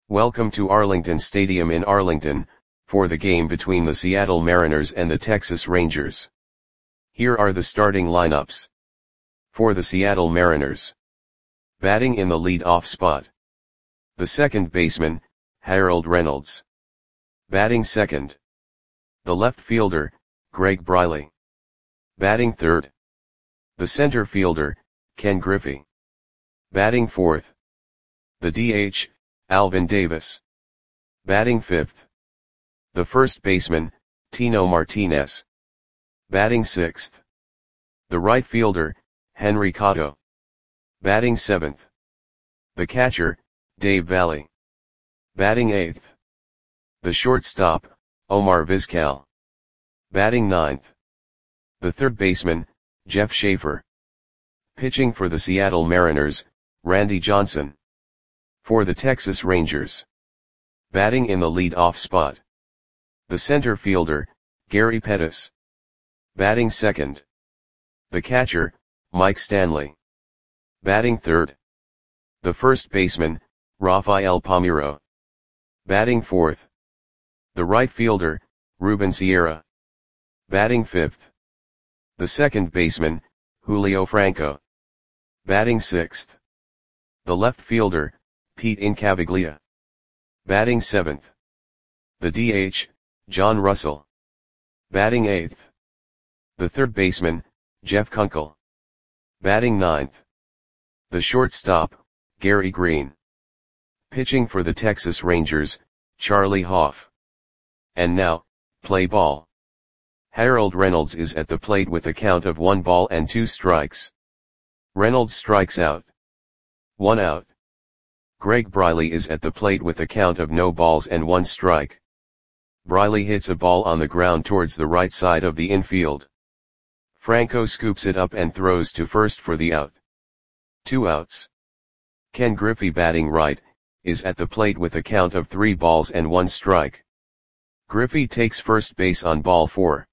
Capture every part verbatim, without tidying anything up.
Welcome to Arlington Stadium in Arlington, for the game between the Seattle Mariners and the Texas Rangers. Here are the starting lineups. For the Seattle Mariners. Batting in the lead-off spot. The second baseman, Harold Reynolds. Batting second. The left fielder, Greg Briley. Batting third. The center fielder, Ken Griffey. Batting fourth. The D H, Alvin Davis. Batting fifth. The first baseman, Tino Martinez. Batting sixth. The right fielder, Henry Cotto. Batting seventh. The catcher, Dave Valle. Batting eighth. The shortstop, Omar Vizquel. Batting ninth. The third baseman, Jeff Schaefer. Pitching for the Seattle Mariners, Randy Johnson. For the Texas Rangers. Batting in the lead-off spot. The center fielder, Gary Pettis. Batting second. The catcher, Mike Stanley. Batting third. The first baseman, Rafael Palmeiro. Batting fourth. The right fielder, Ruben Sierra. Batting fifth. The second baseman, Julio Franco. Batting sixth. The left fielder, Pete Incaviglia. Batting seventh. The D H, John Russell. Batting eighth. The third baseman, Jeff Kunkel. Batting ninth. The shortstop, Gary Green. Pitching for the Texas Rangers, Charlie Hoff. And now, play ball. Harold Reynolds is at the plate with a count of one ball and two strikes. Reynolds strikes out. One out. Greg Briley is at the plate with a count of no balls and one strike. Briley hits a ball on the ground towards the right side of the infield. Franco scoops it up and throws to first for the out. Two outs. Ken Griffey, batting right, is at the plate with a count of three balls and one strike. Griffey takes first base on ball four.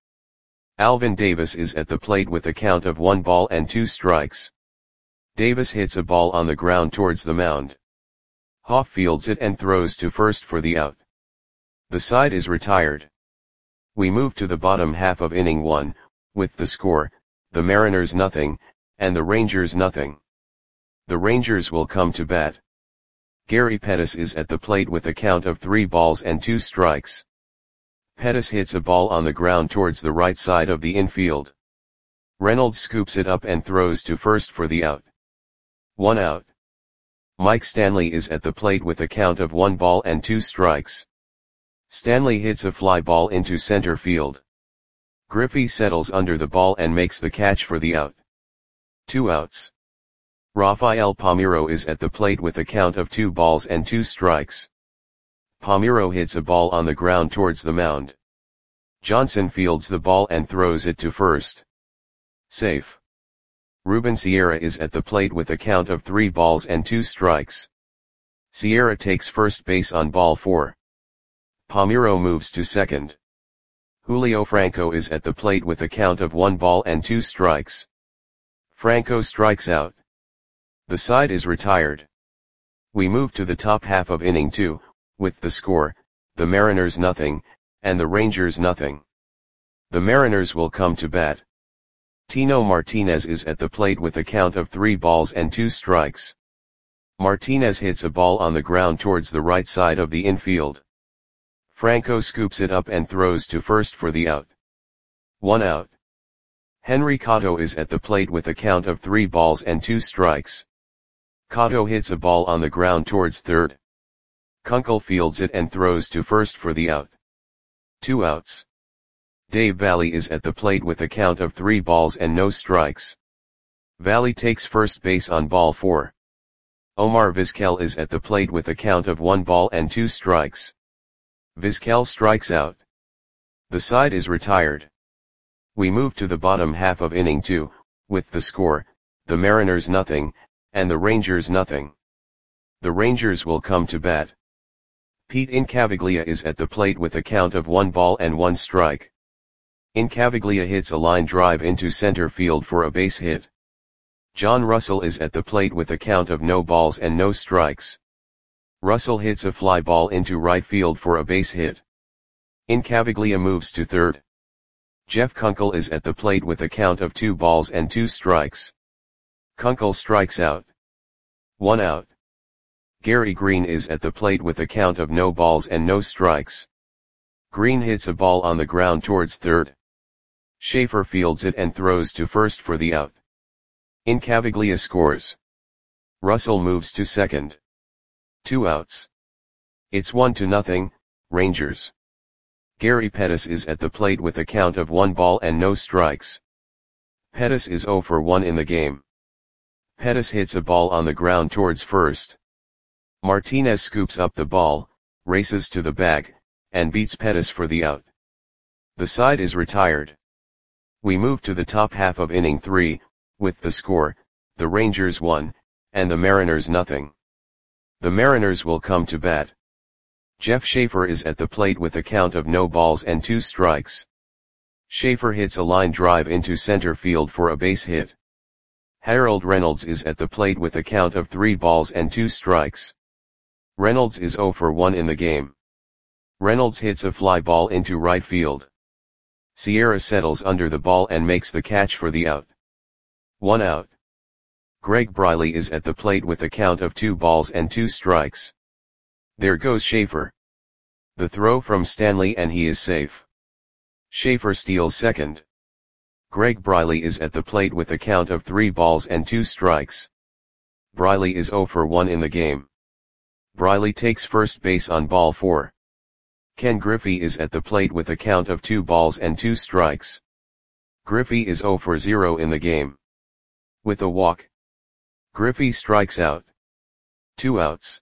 Alvin Davis is at the plate with a count of one ball and two strikes. Davis hits a ball on the ground towards the mound. Hoff fields it and throws to first for the out. The side is retired. We move to the bottom half of inning one, with the score, the Mariners nothing, and the Rangers nothing. The Rangers will come to bat. Gary Pettis is at the plate with a count of three balls and two strikes. Pettis hits a ball on the ground towards the right side of the infield. Reynolds scoops it up and throws to first for the out. One out. Mike Stanley is at the plate with a count of one ball and two strikes. Stanley hits a fly ball into center field. Griffey settles under the ball and makes the catch for the out. Two outs. Rafael Palmeiro is at the plate with a count of two balls and two strikes. Palmeiro hits a ball on the ground towards the mound. Johnson fields the ball and throws it to first. Safe. Ruben Sierra is at the plate with a count of three balls and two strikes. Sierra takes first base on ball four. Palmeiro moves to second. Julio Franco is at the plate with a count of one ball and two strikes. Franco strikes out. The side is retired. We move to the top half of inning two, with the score, the Mariners nothing, and the Rangers nothing. The Mariners will come to bat. Tino Martinez is at the plate with a count of three balls and two strikes. Martinez hits a ball on the ground towards the right side of the infield. Franco scoops it up and throws to first for the out. One out. Henry Cotto is at the plate with a count of three balls and two strikes. Cotto hits a ball on the ground towards third. Kunkel fields it and throws to first for the out. Two outs. Dave Valle is at the plate with a count of three balls and no strikes. Valle takes first base on ball four. Omar Vizquel is at the plate with a count of one ball and two strikes. Vizquel strikes out. The side is retired. We move to the bottom half of inning two, with the score, the Mariners nothing, and the Rangers nothing. The Rangers will come to bat. Pete Incaviglia is at the plate with a count of one ball and one strike. Incaviglia hits a line drive into center field for a base hit. John Russell is at the plate with a count of no balls and no strikes. Russell hits a fly ball into right field for a base hit. Incaviglia moves to third. Jeff Kunkel is at the plate with a count of two balls and two strikes. Kunkel strikes out. One out. Gary Green is at the plate with a count of no balls and no strikes. Green hits a ball on the ground towards third. Schaefer fields it and throws to first for the out. Incaviglia scores. Russell moves to second. Two outs. It's one to nothing, Rangers. Gary Pettis is at the plate with a count of one ball and no strikes. Pettis is zero for one in the game. Pettis hits a ball on the ground towards first. Martinez scoops up the ball, races to the bag, and beats Pettis for the out. The side is retired. We move to the top half of inning three, with the score, the Rangers one, and the Mariners nothing. The Mariners will come to bat. Jeff Schaefer is at the plate with a count of no balls and two strikes. Schaefer hits a line drive into center field for a base hit. Harold Reynolds is at the plate with a count of three balls and two strikes. Reynolds is zero for one in the game. Reynolds hits a fly ball into right field. Sierra settles under the ball and makes the catch for the out. One out. Greg Briley is at the plate with a count of two balls and two strikes. There goes Schaefer. The throw from Stanley and he is safe. Schaefer steals second. Greg Briley is at the plate with a count of three balls and two strikes. Briley is zero for one in the game. Briley takes first base on ball four. Ken Griffey is at the plate with a count of two balls and two strikes. Griffey is zero for zero in the game. With a walk, Griffey strikes out. Two outs.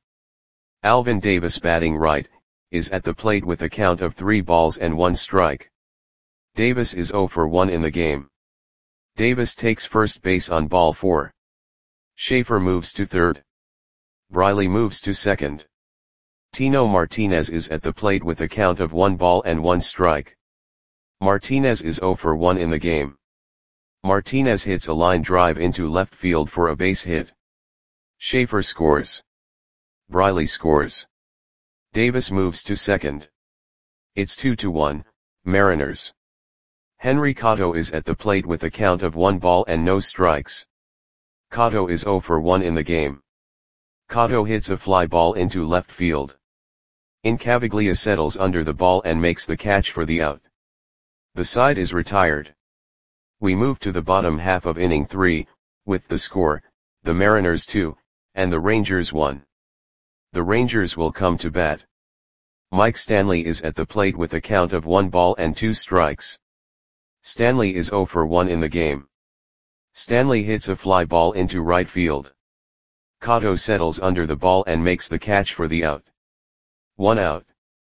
Alvin Davis, batting right, is at the plate with a count of three balls and one strike. Davis is zero for one in the game. Davis takes first base on ball four. Schaefer moves to third. Briley moves to second. Tino Martinez is at the plate with a count of one ball and one strike. Martinez is zero for one in the game. Martinez hits a line drive into left field for a base hit. Schaefer scores. Briley scores. Davis moves to second. It's two to one, Mariners. Henry Cotto is at the plate with a count of one ball and no strikes. Cotto is zero for one in the game. Cotto hits a fly ball into left field. Incaviglia settles under the ball and makes the catch for the out. The side is retired. We move to the bottom half of inning three, with the score, the Mariners two, and the Rangers one. The Rangers will come to bat. Mike Stanley is at the plate with a count of one ball and two strikes. Stanley is zero for one in the game. Stanley hits a fly ball into right field. Cotto settles under the ball and makes the catch for the out. One out.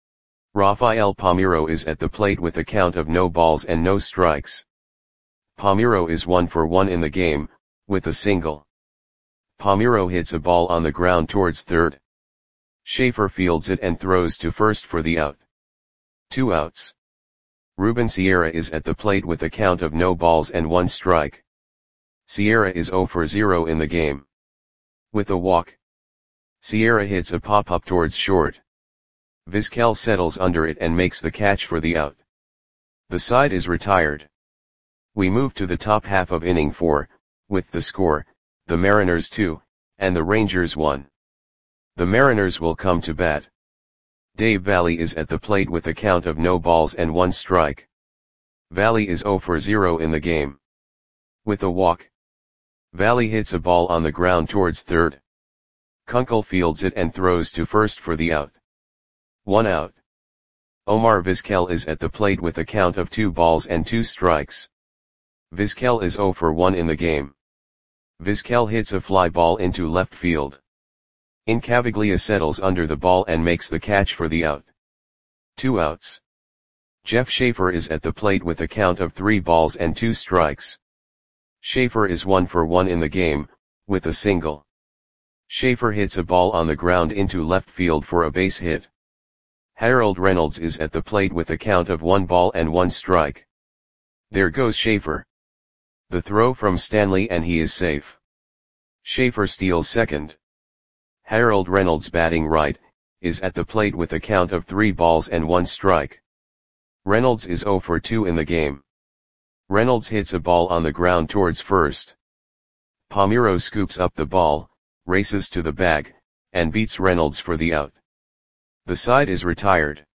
Rafael Palmeiro is at the plate with a count of no balls and no strikes. Palmeiro is one for one in the game, with a single. Palmeiro hits a ball on the ground towards third. Schaefer fields it and throws to first for the out. Two outs. Ruben Sierra is at the plate with a count of no balls and one strike. Sierra is zero for zero in the game. With a walk, Sierra hits a pop-up towards short. Vizquel settles under it and makes the catch for the out. The side is retired. We move to the top half of inning four, with the score, the Mariners two, and the Rangers one. The Mariners will come to bat. Dave Valley is at the plate with a count of no balls and one strike. Valley is zero for zero in the game. With a walk, Valley hits a ball on the ground towards third. Kunkel fields it and throws to first for the out. One out. Omar Vizquel is at the plate with a count of two balls and two strikes. Vizquel is zero for one in the game. Vizquel hits a fly ball into left field. Incaviglia settles under the ball and makes the catch for the out. Two outs. Jeff Schaefer is at the plate with a count of three balls and two strikes. Schaefer is one for one in the game, with a single. Schaefer hits a ball on the ground into left field for a base hit. Harold Reynolds is at the plate with a count of one ball and one strike. There goes Schaefer. The throw from Stanley and he is safe. Schaefer steals second. Harold Reynolds, batting right, is at the plate with a count of three balls and one strike. Reynolds is zero for two in the game. Reynolds hits a ball on the ground towards first. Palmeiro scoops up the ball, races to the bag, and beats Reynolds for the out. The side is retired.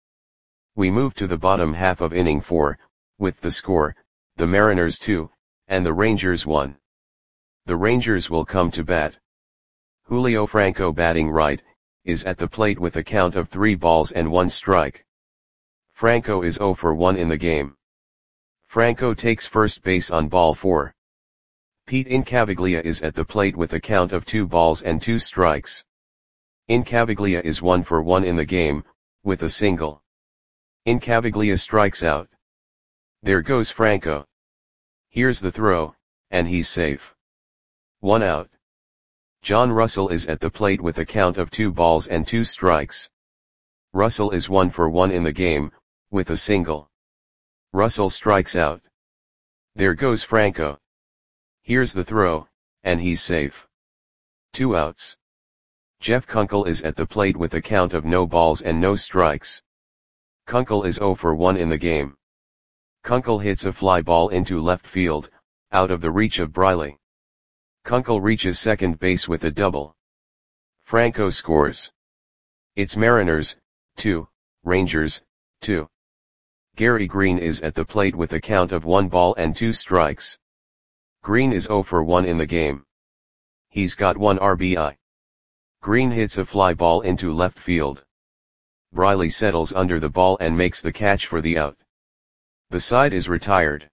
We move to the bottom half of inning four, with the score, the Mariners two, and the Rangers one. The Rangers will come to bat. Julio Franco, batting right, is at the plate with a count of three balls and one strike. Franco is zero for one in the game. Franco takes first base on ball four. Pete Incaviglia is at the plate with a count of two balls and two strikes. Incaviglia is one for one in the game, with a single. Incaviglia strikes out. There goes Franco. Here's the throw, and he's safe. One out. John Russell is at the plate with a count of two balls and two strikes. Russell is one for one in the game, with a single. Russell strikes out. There goes Franco. Here's the throw, and he's safe. Two outs. Jeff Kunkel is at the plate with a count of no balls and no strikes. Kunkel is zero for one in the game. Kunkel hits a fly ball into left field, out of the reach of Briley. Kunkel reaches second base with a double. Franco scores. It's Mariners, two, Rangers, two. Gary Green is at the plate with a count of one ball and two strikes. Green is zero for one in the game. He's got one R B I. Green hits a fly ball into left field. Briley settles under the ball and makes the catch for the out. The side is retired.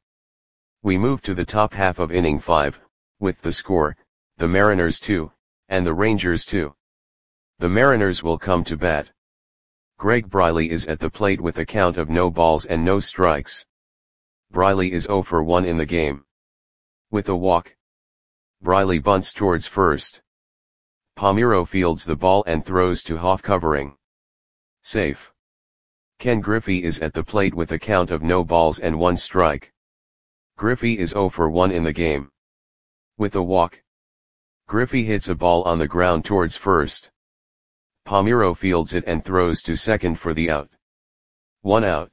We move to the top half of inning five, with the score, the Mariners two, and the Rangers two. The Mariners will come to bat. Greg Briley is at the plate with a count of no balls and no strikes. Briley is zero for one in the game. With a walk. Briley bunts towards first. Palmeiro fields the ball and throws to Hoff, covering. Safe. Ken Griffey is at the plate with a count of no balls and one strike. Griffey is zero for one in the game. With a walk. Griffey hits a ball on the ground towards first. Palmeiro fields it and throws to second for the out. One out.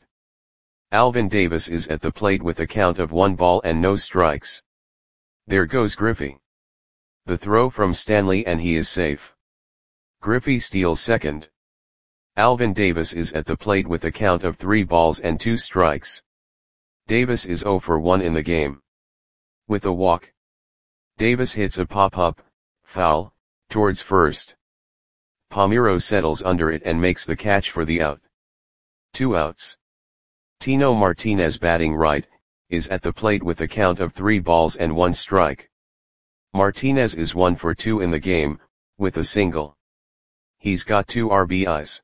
Alvin Davis is at the plate with a count of one ball and no strikes. There goes Griffey. The throw from Stanley and he is safe. Griffey steals second. Alvin Davis is at the plate with a count of three balls and two strikes. Davis is zero for one in the game. With a walk. Davis hits a pop-up, foul, towards first. Palmeiro settles under it and makes the catch for the out. Two outs. Tino Martinez, batting right, is at the plate with a count of three balls and one strike. Martinez is one for two in the game, with a single. He's got two R B Is.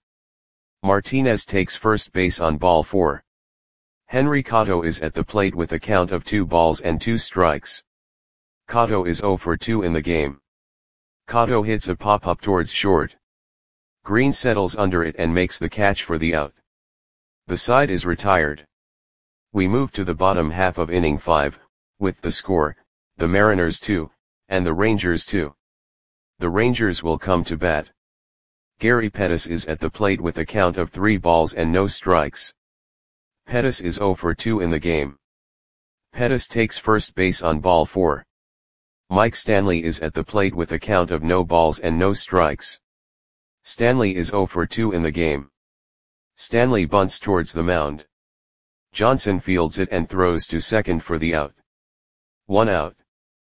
Martinez takes first base on ball four. Henry Cotto is at the plate with a count of two balls and two strikes. Cotto is zero for two in the game. Cotto hits a pop-up towards short. Green settles under it and makes the catch for the out. The side is retired. We move to the bottom half of inning five, with the score, the Mariners two, and the Rangers two. The Rangers will come to bat. Gary Pettis is at the plate with a count of three balls and no strikes. Pettis is zero for two in the game. Pettis takes first base on ball four. Mike Stanley is at the plate with a count of no balls and no strikes. Stanley is zero for two in the game. Stanley bunts towards the mound. Johnson fields it and throws to second for the out. One out.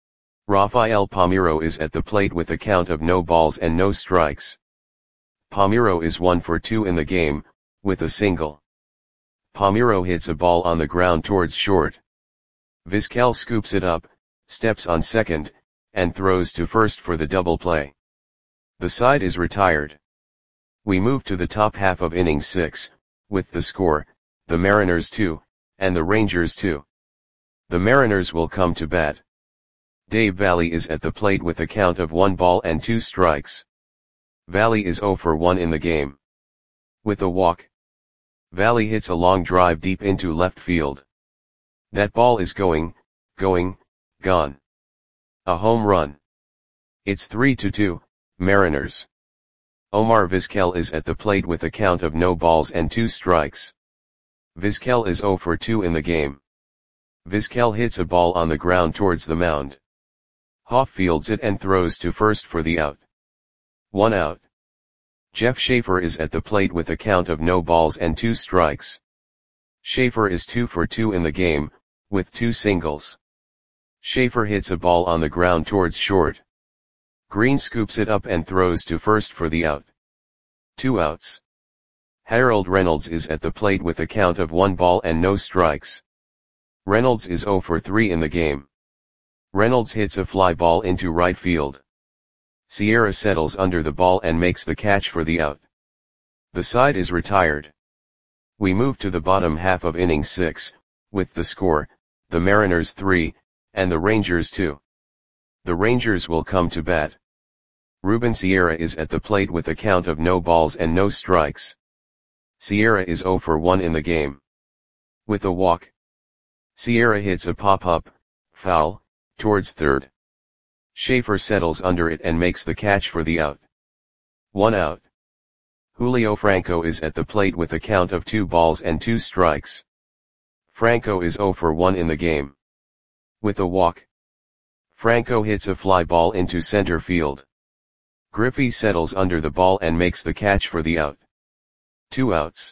Rafael Palmeiro is at the plate with a count of no balls and no strikes. Palmeiro is one for two in the game, with a single. Palmeiro hits a ball on the ground towards short. Vizquel scoops it up, steps on second, and throws to first for the double play. The side is retired. We move to the top half of inning six, with the score, the Mariners two, and the Rangers two. The Mariners will come to bat. Dave Valle is at the plate with a count of one ball and two strikes. Valle is zero for one in the game. With a walk. Valle hits a long drive deep into left field. That ball is going, going, gone. A home run. It's three to two, Mariners. Omar Vizquel is at the plate with a count of no balls and two strikes. Vizquel is zero for two in the game. Vizquel hits a ball on the ground towards the mound. Hoff fields it and throws to first for the out. One out. Jeff Schaefer is at the plate with a count of no balls and two strikes. Schaefer is two for two in the game, with two singles. Schaefer hits a ball on the ground towards short. Green scoops it up and throws to first for the out. Two outs. Harold Reynolds is at the plate with a count of one ball and no strikes. Reynolds is zero for three in the game. Reynolds hits a fly ball into right field. Sierra settles under the ball and makes the catch for the out. The side is retired. We move to the bottom half of inning six, with the score, the Mariners three, and the Rangers two. The Rangers will come to bat. Ruben Sierra is at the plate with a count of no balls and no strikes. Sierra is zero for one in the game. With a walk, Sierra hits a pop-up, foul, towards third. Schaefer settles under it and makes the catch for the out. One out. Julio Franco is at the plate with a count of two balls and two strikes. Franco is zero for one in the game. With a walk, Franco hits a fly ball into center field. Griffey settles under the ball and makes the catch for the out. Two outs.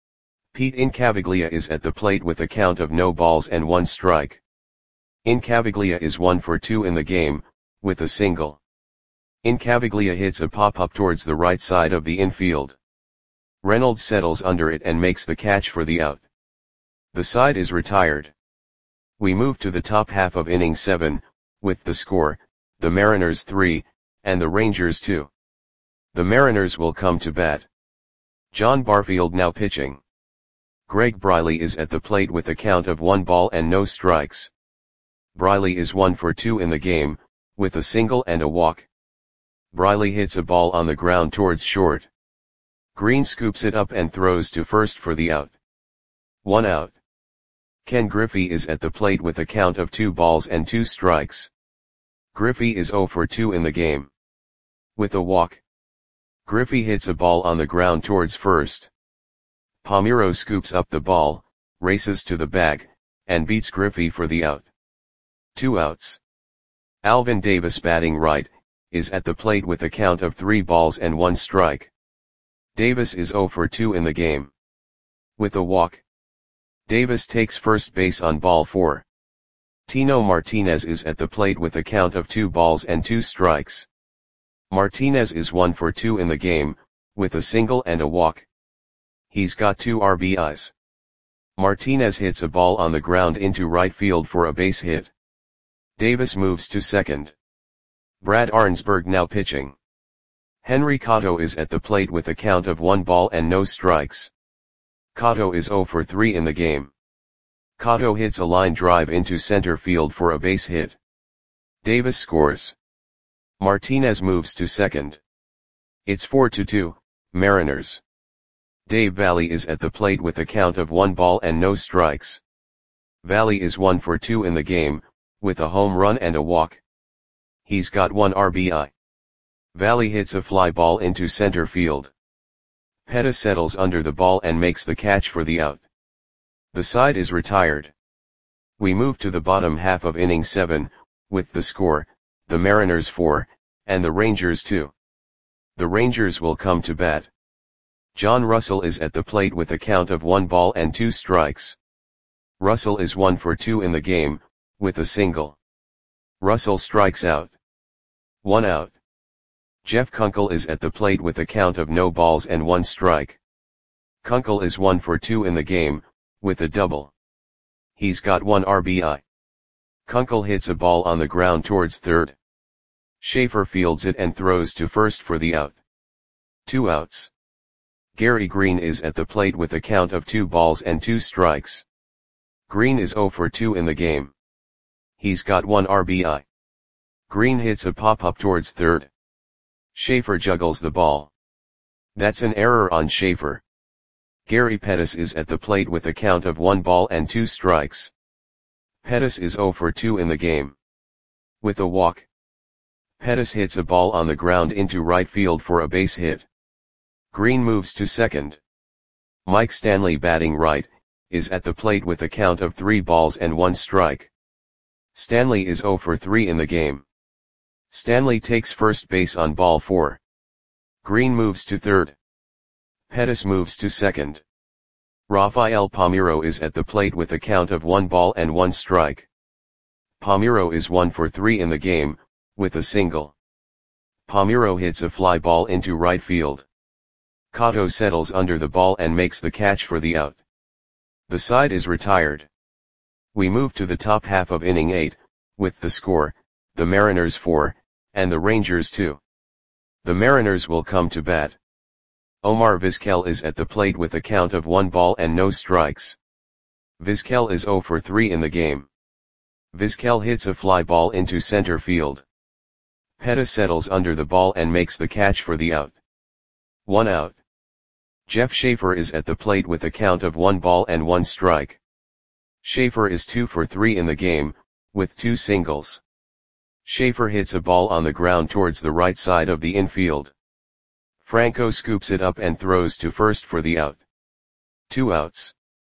Pete Incaviglia is at the plate with a count of no balls and one strike. Incaviglia is one for two in the game, with a single. Incaviglia hits a pop-up towards the right side of the infield. Reynolds settles under it and makes the catch for the out. The side is retired. We move to the top half of inning seven, with the score, the Mariners three, and the Rangers two. The Mariners will come to bat. John Barfield now pitching. Greg Briley is at the plate with a count of one ball and no strikes. Briley is one for two in the game, with a single and a walk. Briley hits a ball on the ground towards short. Green scoops it up and throws to first for the out. One out. Ken Griffey is at the plate with a count of two balls and two strikes. Griffey is zero for two in the game. With a walk, Griffey hits a ball on the ground towards first. Palmeiro scoops up the ball, races to the bag, and beats Griffey for the out. Two outs. Alvin Davis batting right, is at the plate with a count of three balls and one strike. Davis is zero for two in the game. With a walk, Davis takes first base on ball four. Tino Martinez is at the plate with a count of two balls and two strikes. Martinez is one for two in the game, with a single and a walk. He's got two R B Is. Martinez hits a ball on the ground into right field for a base hit. Davis moves to second. Brad Arnsberg now pitching. Henry Cotto is at the plate with a count of one ball and no strikes. Cotto is zero for three in the game. Cotto hits a line drive into center field for a base hit. Davis scores. Martinez moves to second. It's four to two, Mariners. Dave Valle is at the plate with a count of one ball and no strikes. Valle is one for two in the game, with a home run and a walk. He's got one R B I. Valle hits a fly ball into center field. Pettis settles under the ball and makes the catch for the out. The side is retired. We move to the bottom half of inning seven, with the score, the Mariners four, and the Rangers two. The Rangers will come to bat. John Russell is at the plate with a count of one ball and two strikes. Russell is one for two in the game, with a single. Russell strikes out. One out. Jeff Kunkel is at the plate with a count of no balls and one strike. Kunkel is one for two in the game, with a double. He's got one R B I. Kunkel hits a ball on the ground towards third. Schaefer fields it and throws to first for the out. Two outs. Gary Green is at the plate with a count of two balls and two strikes. Green is zero for two in the game. He's got one R B I. Green hits a pop-up towards third. Schaefer juggles the ball. That's an error on Schaefer. Gary Pettis is at the plate with a count of one ball and two strikes. Pettis is zero for two in the game. With a walk, Pettis hits a ball on the ground into right field for a base hit. Green moves to second. Mike Stanley, batting right, is at the plate with a count of three balls and one strike. Stanley is zero for three in the game. Stanley takes first base on ball four. Green moves to third. Pettis moves to second. Rafael Palmeiro is at the plate with a count of one ball and one strike. Palmeiro is one for three in the game, with a single. Palmeiro hits a fly ball into right field. Cotto settles under the ball and makes the catch for the out. The side is retired. We move to the top half of inning eight, with the score, the Mariners four, and the Rangers two. The Mariners will come to bat. Omar Vizquel is at the plate with a count of one ball and no strikes. Vizquel is zero for three in the game. Vizquel hits a fly ball into center field. Pettis settles under the ball and makes the catch for the out. One out. Jeff Schaefer is at the plate with a count of one ball and one strike. Schaefer is two for three in the game, with two singles. Schaefer hits a ball on the ground towards the right side of the infield. Franco scoops it up and throws to first for the out. Two outs.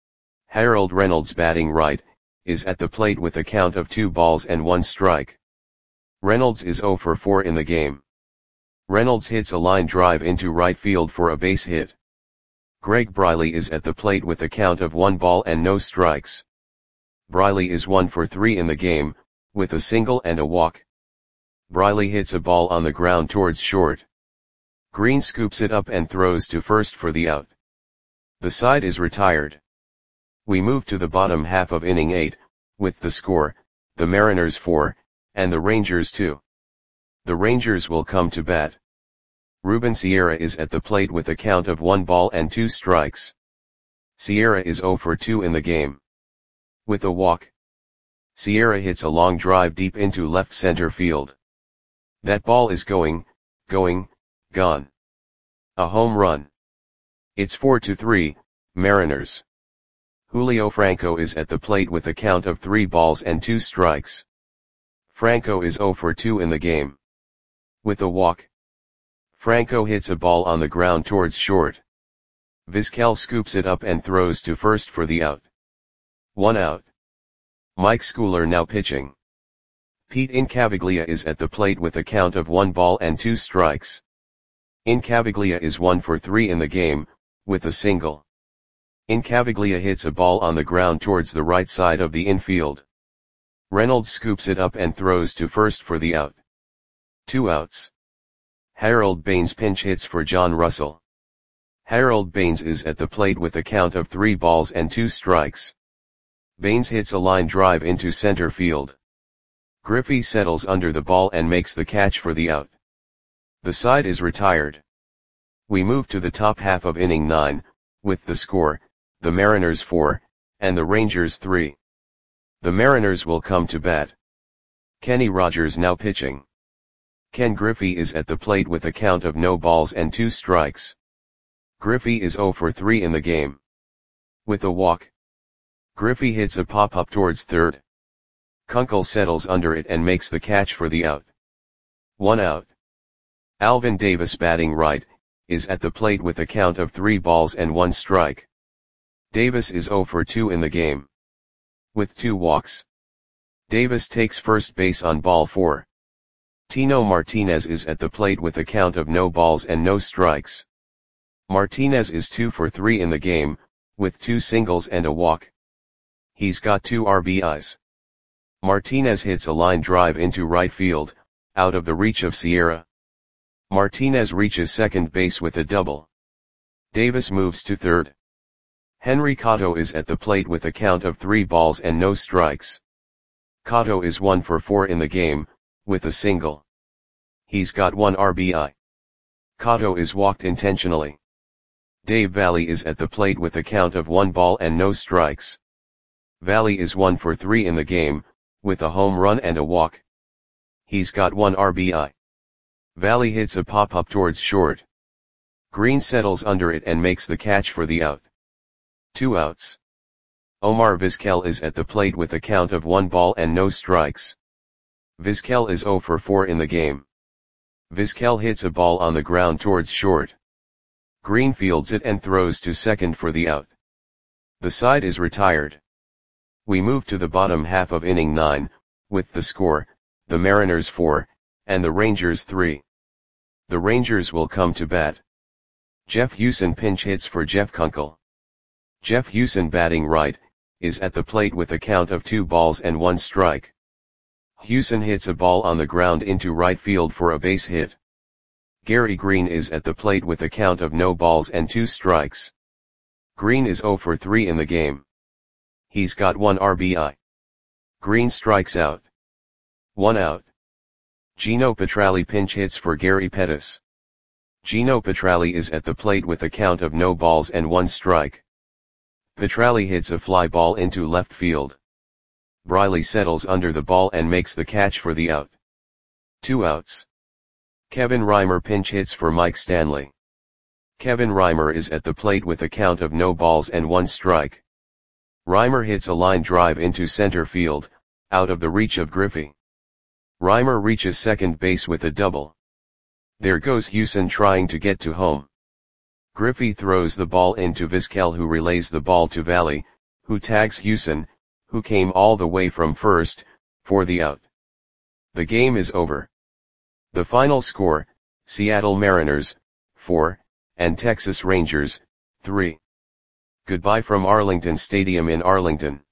Harold Reynolds, batting right, is at the plate with a count of two balls and one strike. Reynolds is zero for four in the game. Reynolds hits a line drive into right field for a base hit. Greg Briley is at the plate with a count of one ball and no strikes. Briley is one for three in the game, with a single and a walk. Briley hits a ball on the ground towards short. Green scoops it up and throws to first for the out. The side is retired. We move to the bottom half of inning eight, with the score, the Mariners four, and the Rangers two. The Rangers will come to bat. Ruben Sierra is at the plate with a count of one ball and two strikes. Sierra is zero for two in the game. With a walk. Sierra hits a long drive deep into left center field. That ball is going, going, gone. A home run. It's four to three, Mariners. Julio Franco is at the plate with a count of three balls and two strikes. Franco is zero for two in the game. With a walk. Franco hits a ball on the ground towards short. Vizquel scoops it up and throws to first for the out. One out. Mike Schooler now pitching. Pete Incaviglia is at the plate with a count of one ball and two strikes. Incaviglia is one for three in the game, with a single. Incaviglia hits a ball on the ground towards the right side of the infield. Reynolds scoops it up and throws to first for the out. Two outs. Harold Baines pinch hits for John Russell. Harold Baines is at the plate with a count of three balls and two strikes. Baines hits a line drive into center field. Griffey settles under the ball and makes the catch for the out. The side is retired. We move to the top half of inning nine, with the score, the Mariners four, and the Rangers three. The Mariners will come to bat. Kenny Rogers now pitching. Ken Griffey is at the plate with a count of no balls and two strikes. Griffey is zero for three in the game. With a walk. Griffey hits a pop-up towards third. Kunkel settles under it and makes the catch for the out. One out. Alvin Davis, batting right, is at the plate with a count of three balls and one strike. Davis is zero for two in the game. With two walks. Davis takes first base on ball four. Tino Martinez is at the plate with a count of no balls and no strikes. Martinez is two for three in the game, with two singles and a walk. He's got two R B Is. Martinez hits a line drive into right field, out of the reach of Sierra. Martinez reaches second base with a double. Davis moves to third. Henry Cotto is at the plate with a count of three balls and no strikes. Cotto is one for four in the game, with a single. He's got one R B I. Cotto is walked intentionally. Dave Valley is at the plate with a count of one ball and no strikes. Valley is one for three in the game, with a home run and a walk. He's got one R B I. Valley hits a pop-up towards short. Green settles under it and makes the catch for the out. Two outs. Omar Vizquel is at the plate with a count of one ball and no strikes. Vizquel is zero for four in the game. Vizquel hits a ball on the ground towards short. Green fields it and throws to second for the out. The side is retired. We move to the bottom half of inning nine, with the score, the Mariners four, and the Rangers three. The Rangers will come to bat. Jeff Hewson pinch hits for Jeff Kunkel. Jeff Hewson, batting right, is at the plate with a count of two balls and one strike. Hewson hits a ball on the ground into right field for a base hit. Gary Green is at the plate with a count of no balls and two strikes. Green is oh for three in the game. He's got one R B I. Green strikes out. One out. Gino Petralli pinch hits for Gary Pettis. Gino Petralli is at the plate with a count of no balls and one strike. Petralli hits a fly ball into left field. Briley settles under the ball and makes the catch for the out. Two outs. Kevin Reimer pinch hits for Mike Stanley. Kevin Reimer is at the plate with a count of no balls and one strike. Reimer hits a line drive into center field, out of the reach of Griffey. Reimer reaches second base with a double. There goes Hewson trying to get to home. Griffey throws the ball into Vizquel, who relays the ball to Valley, who tags Hewson, who came all the way from first, for the out. The game is over. The final score, Seattle Mariners, four, and Texas Rangers, three. Goodbye from Arlington Stadium in Arlington.